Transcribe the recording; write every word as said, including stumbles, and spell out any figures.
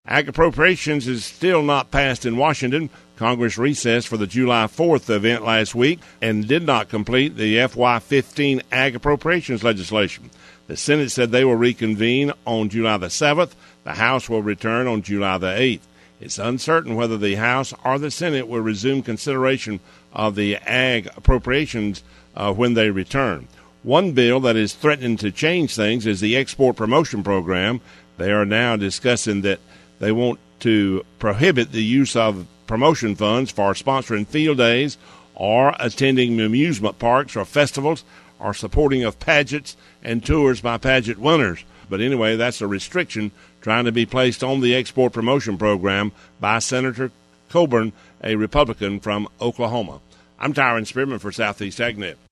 Ag appropriations is still not passed in Washington. Congress recessed for the July fourth event last week and did not complete the F Y fifteen ag appropriations legislation. The Senate said they will reconvene on July the seventh. The House will return on July the eighth. It's uncertain whether the House or the Senate will resume consideration of the ag appropriations uh, when they return. One bill that is threatening to change things is the export promotion program. They are now discussing that they want to prohibit the use of promotion funds for sponsoring field days or attending amusement parks or festivals or supporting of pageants and tours by pageant winners. But anyway, that's a restriction trying to be placed on the export promotion program by Senator Coburn, a Republican from Oklahoma. I'm Tyron Spearman for Southeast AgNet.